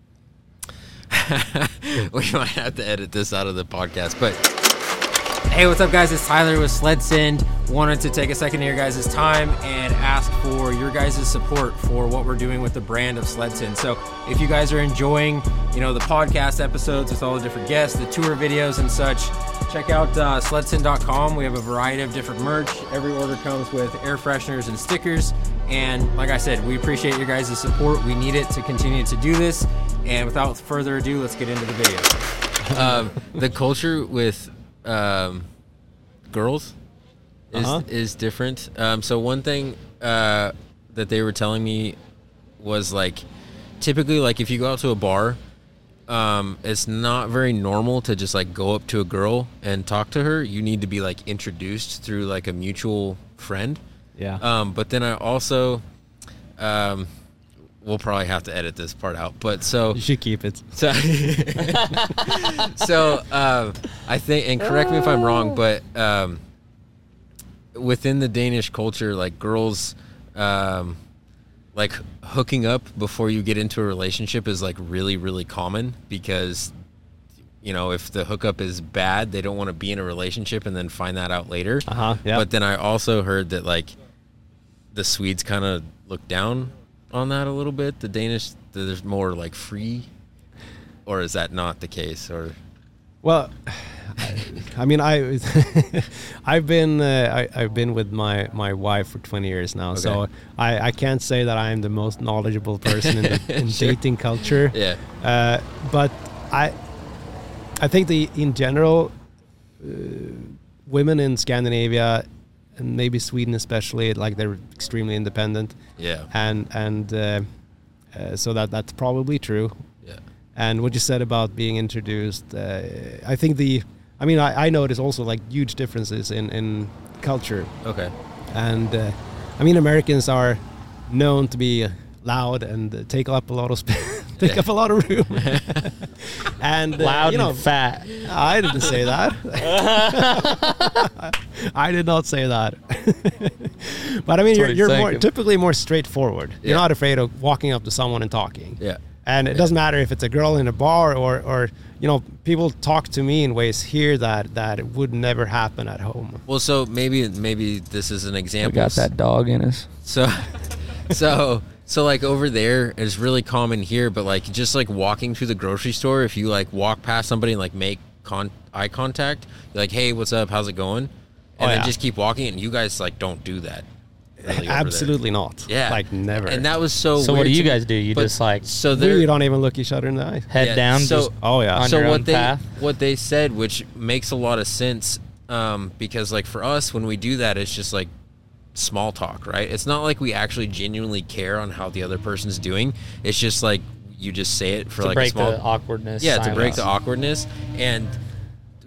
we might have to edit this out of the podcast, but hey, what's up, guys? It's Tyler with SledSend. Wanted to take a second of your guys' time and ask for your guys' support for what we're doing with the brand of SledSend. So if you guys are enjoying, you know, the podcast episodes with all the different guests, the tour videos and such, check out uh, sledsend dot com. We have a variety of different merch. Every order comes with air fresheners and stickers. And like I said, we appreciate your guys' support. We need it to continue to do this. And without further ado, let's get into the video. um, the culture with um, girls is Uh-huh. is different. Um, so one thing uh, that they were telling me was like, typically, like if you go out to a bar, um, it's not very normal to just like go up to a girl and talk to her. You need to be like introduced through like a mutual friend. Yeah. Um, but then I also, um, we'll probably have to edit this part out. But so You should keep it. so, so um, I think, and correct me if I'm wrong, but um, within the Danish culture, like girls, um, like hooking up before you get into a relationship is like really, really common because, you know, if the hookup is bad, they don't want to be in a relationship and then find that out later. Uh-huh, yeah. But then I also heard that like the Swedes kind of look down on that a little bit. The Danish, there's more like free, or is that not the case? Or Well, I mean, I I've been uh, I, I've been with my, my wife for twenty years now, so Okay. I, I can't say that I'm the most knowledgeable person in, the, in Sure. dating culture. yeah, Uh, but I I think the in general, uh, women in Scandinavia and maybe Sweden especially, like they're extremely independent, yeah, and and uh, uh, so that that's probably true. yeah, And what you said about being introduced, uh, I think the, I mean, I, I notice also like huge differences in, in culture. okay, And uh, I mean, Americans are known to be loud and uh, take up a lot of space, take Yeah. up a lot of room. and uh, Loud you know, and fat. I didn't say that. I did not say that. But I mean, That's you're, what he's you're more thinking. typically more straightforward. You're Yeah. not afraid of walking up to someone and talking. yeah, And it doesn't matter if it's a girl in a bar or, or you know, people talk to me in ways here that, that would never happen at home. Well, so maybe maybe this is an We example. got that dog in us. So, so, so like over there is really common here, but like just like walking through the grocery store, if you like walk past somebody and like make con- eye contact, you're like, hey, what's up? How's it going? And Oh, then yeah. just keep walking, and you guys like don't do that. really over Absolutely not. there. Yeah, Like never. And that was so. So what weird do you to me. guys do? You But- just like so we there. don't even look each other in the eye. head Yeah, down, so- just Oh yeah. on so your what own they path? what they said, which makes a lot of sense, um, because like for us, when we do that, it's just like small talk, right? It's not like we actually genuinely care on how the other person's doing. It's just like you just say it for to like break a small the awkwardness. yeah to break silence. the awkwardness. And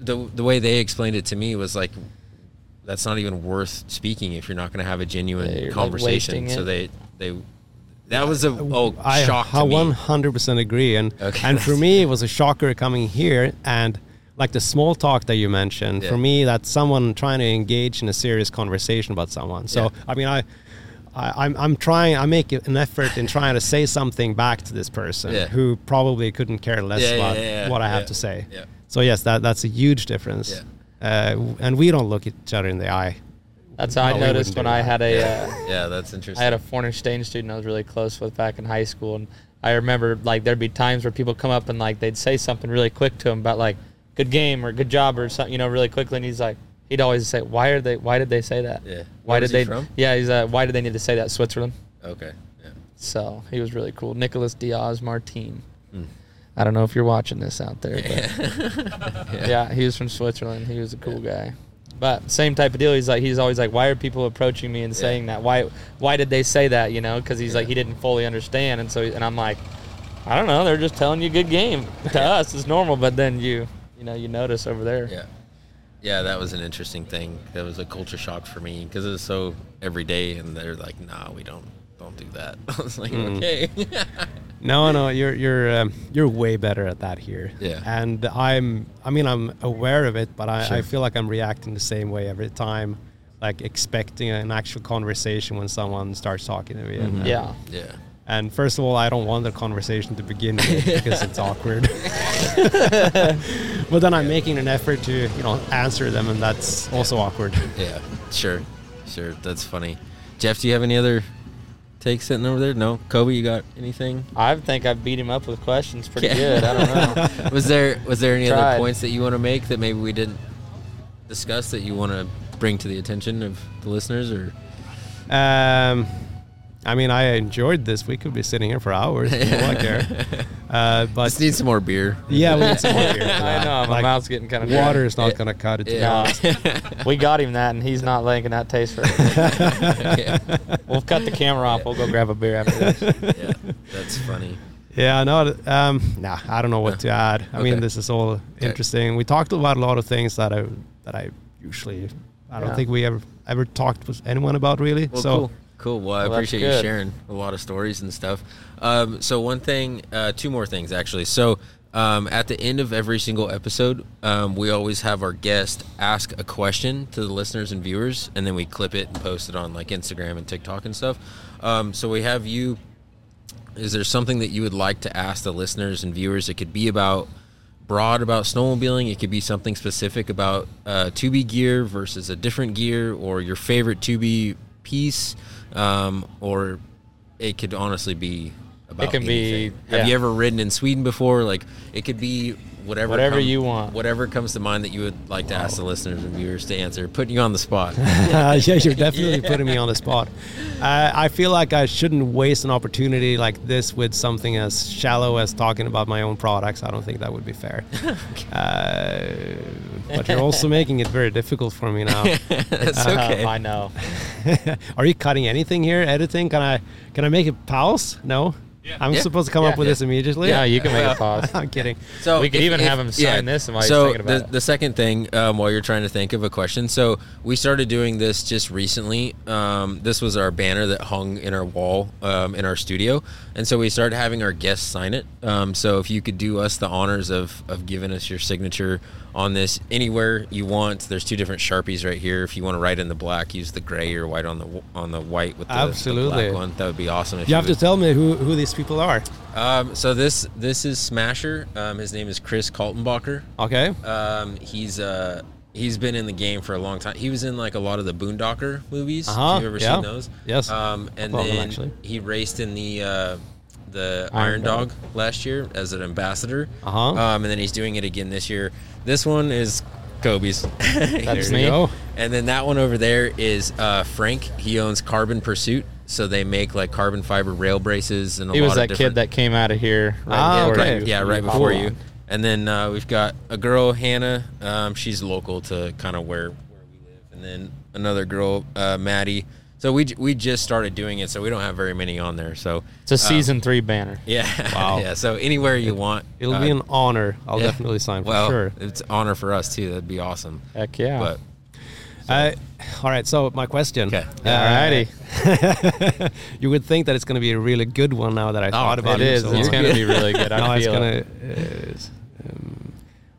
the the way they explained it to me was like, that's not even worth speaking if you're not going to have a genuine Yeah, you're, like, conversation. wasting So it. they they that was a oh I shock to me. one hundred percent agree, and Okay. and for me it was a shocker coming here, and like the small talk that you mentioned. Yeah. For me, that's someone trying to engage in a serious conversation about someone. So Yeah. I mean, I. I, I'm, I'm trying, I make an effort in trying to say something back to this person Yeah. who probably couldn't care less Yeah, yeah, about yeah, yeah. what I have Yeah. to say. Yeah. So yes, that that's a huge difference. Uh, and we don't look each other in the eye. That's how No, I we noticed wouldn't when do I that. had a. Uh, Yeah, that's interesting. I had a foreign exchange student I was really close with back in high school, and I remember like there'd be times where people come up and like they'd say something really quick to him about like good game or good job or something, you know, really quickly, and he's like, he'd always say, why are they? Why did they say that? Yeah. Why Where did was he they? from? Yeah, he's uh, why did they need to say that? Switzerland. Okay. Yeah. So he was really cool. Nicholas Diaz Martin. Mm. I don't know if you're watching this out there, but Yeah. yeah, he was from Switzerland. He was a cool guy. But same type of deal. He's like, he's always like, why are people approaching me and saying that? Why, why did they say that? You know, because he's like, he didn't fully understand, and so, and I'm like, I don't know. They're just telling you good game. To us, it's normal, but then you, you know, you notice over there. Yeah. Yeah, that was an interesting thing. That was a culture shock for me because it was so every day, and they're like, "Nah, we don't, don't do that." I was like, Mm. "Okay." No, no, you're you're um, you're way better at that here. Yeah. And I'm, I mean, I'm aware of it, but I, Sure. I feel like I'm reacting the same way every time, like expecting an actual conversation when someone starts talking to me. And, uh, Yeah. Yeah. And first of all, I don't want the conversation to begin with because it's awkward. But then I'm making an effort to, you know, answer them, and that's also awkward. Yeah. Sure. Sure. That's funny. Jeff, do you have any other takes sitting over there? No. Kobe, you got anything? I think I beat him up with questions pretty Yeah. good. I don't know. was there was there any other Tried. points that you want to make that maybe we didn't discuss that you want to bring to the attention of the listeners, or? Um, I mean, I enjoyed this. We could be sitting here for hours. If I care. Uh, but Just need some more beer. yeah, we need some more beer. for I that. know, my Like, mouth's getting kind of water is not Yeah. going to cut it. To be Yeah. honest. We got him that, and he's not liking that taste for it. yeah. We'll cut the camera off. We'll go grab a beer after this. Yeah. That's funny. Yeah, no, um, nah, I don't know what to add. I mean, Okay. this is all interesting. We talked about a lot of things that I that I usually I don't Yeah. think we ever ever talked with anyone about really. Well, so cool. Cool. Well, I Well, that's appreciate you good. sharing a lot of stories and stuff. Um, so one thing, uh, two more things actually. So um, at the end of every single episode, um, we always have our guest ask a question to the listeners and viewers, and then we clip it and post it on like Instagram and TikTok and stuff. Um, so we have you. Is there something that you would like to ask the listeners and viewers? It could be about broad about snowmobiling. It could be something specific about uh, two B gear versus a different gear, or your favorite two B piece, um, or it could honestly be about It can be- anything. Have you yeah. ever ridden in Sweden before? Like, it could be whatever Whatever come- you want. whatever comes to mind that you would like to ask the listeners and viewers to answer. Putting you on the spot. yeah, you're definitely putting me on the spot. Uh, I feel like I shouldn't waste an opportunity like this with something as shallow as talking about my own products. I don't think that would be fair. uh, but you're also making it very difficult for me now. That's okay. Uh, I know. Are you cutting anything here? Editing? Can I can I make a pause? No. Yeah. I'm Yeah. supposed to come Yeah. up with this immediately. Yeah, you can make a pause. I'm kidding. So We could if- even if- have him sign this while he's so thinking about the, it. the second thing, um, while you're trying to think of a question, so we started doing this just recently. Um, this was our banner that hung in our wall um, in our studio, and so we started having our guests sign it. Um, so if you could do us the honors of of giving us your signature on this anywhere you want. There's two different Sharpies right here. If you want to write in the black, use the gray or white on the on the white with the, the Absolutely. black one. That would be awesome. If You have to would. tell me who, who these people are. Um, so this this is Smasher. Um, his name is Chris Kaltenbacher. Okay. Um, he's uh he's been in the game for a long time. He was in like a lot of the Boondocker movies. Uh-huh, Have you ever yeah. seen those? Yes. Um, and Well, then actually. he raced in the uh, the Iron Iron Dog. Dog last year as an ambassador. Uh-huh. Um, and then he's doing it again this year. This one is Kobe's. That's Here. me. go. And then that one over there is uh, Frank. He owns Carbon Pursuit. So they make like carbon fiber rail braces and a He lot was of that different kid that came out of here right Ah, before okay. you. yeah, right you before popped you. on. And then uh, we've got a girl, Hannah. Um, she's local to kind of where where we live. And then another girl, uh, Maddie. So we j- we just started doing it, so we don't have very many on there. So It's a um, season three banner. Yeah. Wow. Yeah. So anywhere you want. It'll uh, be an honor. I'll yeah. definitely sign for well, sure. it's an honor for us too. That'd be awesome. Heck yeah. But Uh, all right, so my question. Okay. Alrighty. You would think that it's going to be a really good one now that I thought about it it. is. so It's long. going to be really good. I no, it's feel gonna. it. Uh, um,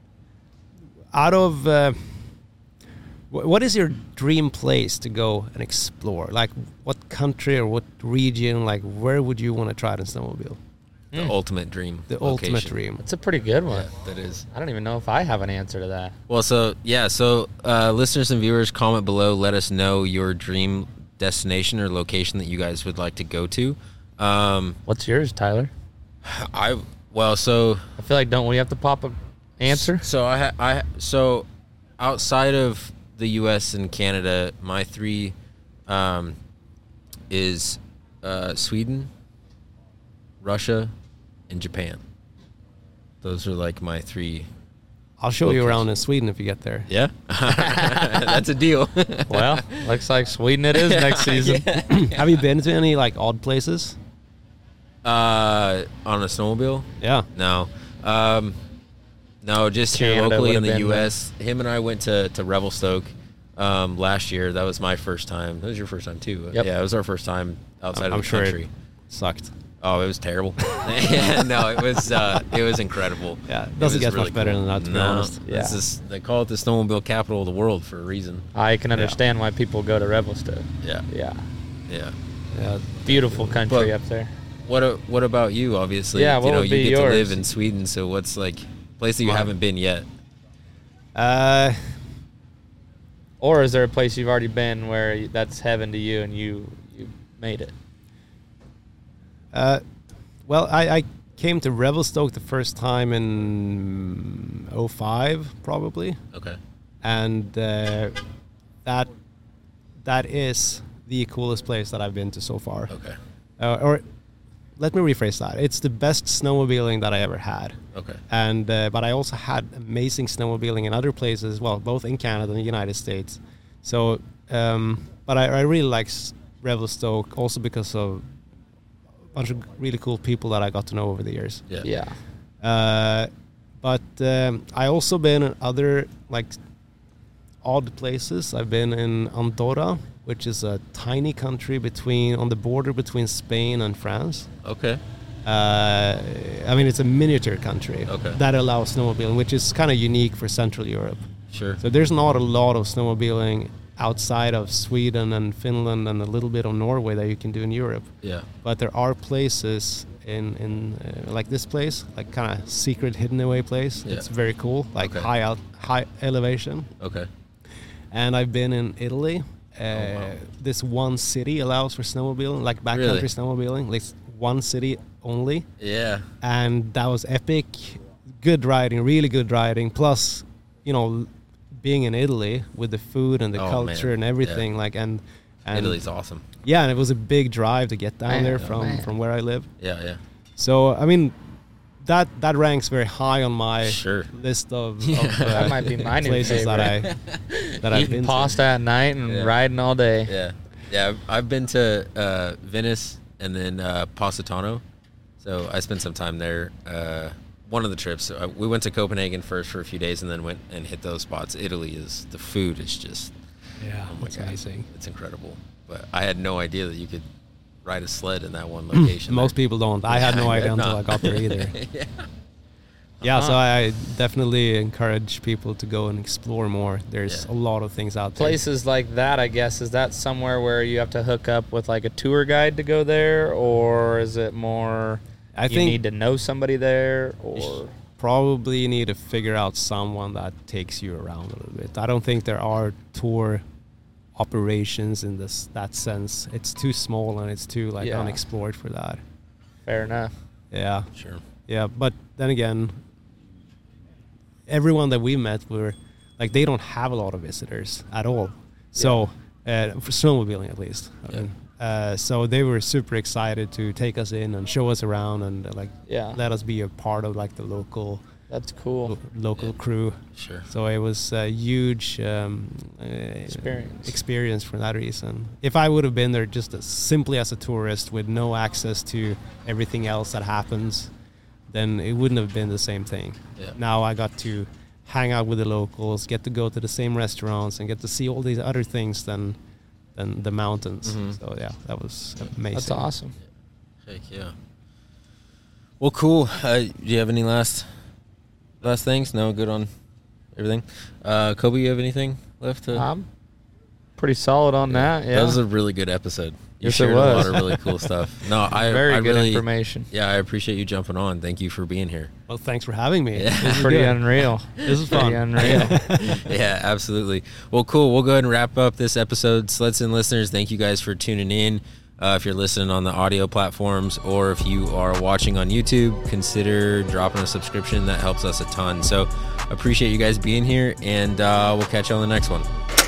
out of, uh, wh- what is your dream place to go and explore? Like, what country or what region? Like, where would you want to try it in snowmobile? the Mm. ultimate dream. The location. ultimate dream. It's a pretty good one. Yeah, that is. I don't even know if I have an answer to that. Well, so yeah, so uh, listeners and viewers, comment below. Let us know your dream destination or location that you guys would like to go to. Um, What's yours, Tyler? I well, so I feel like don't we have to pop a answer? So I ha- I so outside of the U S and Canada, my three um, is uh, Sweden, Russia, and Japan. Those are like my three. I'll show you Location. around in Sweden if you get there. Yeah, that's a deal. Well, looks like Sweden it is next season. Have you been to any like odd places? Uh, on a snowmobile? Yeah. No. Um, no, just here Canada locally in would've the been U S. Him and I went to, to Revelstoke um, last year. That was my first time. That was your first time too. Yep. Yeah, it was our first time outside I'm of the sure country. it sucked. Oh, it was terrible. Yeah, no, it was uh, it was incredible. Yeah, it It doesn't was get much really better cool. than that, to be no, honest. Yeah. This is, they call it the snowmobile capital of the world for a reason. I can understand why people go to Revelstoke. Yeah, Yeah. yeah. Yeah. Beautiful country But- up there. What a, what about you? Obviously, Yeah, you what know would you be get yours? to live in Sweden. So what's like a place that you Mine. haven't been yet? Uh, Or is there a place you've already been where y- that's heaven to you and you you made it? uh, well, I, I came to Revelstoke the first time in oh five, probably, Okay. and uh, that that is the coolest place that I've been to so far. Okay. Uh, or let me rephrase that. It's the best snowmobiling that I ever had. Okay. And uh, but I also had amazing snowmobiling in other places, well, both in Canada and the United States. So, um, but I, I really like S- Revelstoke also because of a bunch of really cool people that I got to know over the years. Yeah. Yeah. Uh, but um, I also been in other like odd places. I've been in Andorra, which is a tiny country between on the border between Spain and France. Okay. Uh, I mean, it's a miniature country Okay. that allows snowmobiling, which is kind of unique for Central Europe. Sure. So there's not a lot of snowmobiling outside of Sweden and Finland and a little bit of Norway that you can do in Europe. Yeah. But there are places in in uh, like this place, like kind of secret, hidden away place. Yeah. It's very cool, like Okay. high out, high elevation. Okay. And I've been in Italy. Uh, Oh, wow. This one city allows for snowmobiling, like backcountry Really? snowmobiling. Like one city only. Yeah. And that was epic. Good riding, really good riding. Plus, you know, being in Italy with the food and the Oh, culture man. and everything, like and and Italy's awesome. yeah, and it was a big drive to get down Man, there oh, from man. from where I live. Yeah. Yeah. So I mean, that that ranks very high on my Sure. list of, of Yeah. uh, That might be my new places that I that I've Eating been pasta at night and Yeah. riding all day. Yeah. Yeah. I've, I've been to uh, Venice and then uh, Positano. So I spent some time there. Uh, one of the trips, uh, we went to Copenhagen first for a few days and then went and hit those spots. Italy is, the food is just, to. Yeah, oh my it's God, amazing. it's incredible. But I had no idea that you could ride a sled in that one location. Most people don't. I had no Yeah, idea no. until I got there either. Yeah. Yeah, so Uh-huh. I definitely encourage people to go and explore more. There's Yeah. a lot of things out there. Places like that, I guess, is that somewhere where you have to hook up with like a tour guide to go there, or is it more I you think need to know somebody there, or probably need to figure out someone that takes you around a little bit. I don't think there are tour operations in this that sense. It's too small and it's too like Yeah. unexplored for that. fair enough? Yeah. Sure. Yeah, but then again, everyone that we met were like they don't have a lot of visitors at all. So uh, for snowmobiling at least. I Yeah. mean, uh, so they were super excited to take us in and show us around and uh, like Yeah. let us be a part of like the local That's cool. lo- local Yeah. crew. Sure. So it was a huge um, uh, Experience. experience for that reason. If I would have been there just as, simply as a tourist with no access to everything else that happens, then it wouldn't have been the same thing. Yeah. Now I got to hang out with the locals, get to go to the same restaurants, and get to see all these other things than than the mountains. Mhm. So yeah, that was amazing. That's awesome. Heck yeah. Well, cool. Uh, do you have any last last things? No, good on everything. Uh, Kobe, you have anything left to? I'm pretty solid on that. Yeah. That was a really good episode. You Yes, it shared a lot was. of really cool stuff. No, I Very I good really, information. Yeah, I appreciate you jumping on. Thank you for being here. Well, thanks for having me. Yeah. This is Pretty good. unreal. This is Pretty fun. unreal. Yeah, absolutely. Well, cool. We'll go ahead and wrap up this episode. Sledson listeners, thank you guys for tuning in. Uh, if you're listening on the audio platforms or if you are watching on YouTube, consider dropping a subscription. That helps us a ton. So appreciate you guys being here, and uh, we'll catch you on the next one.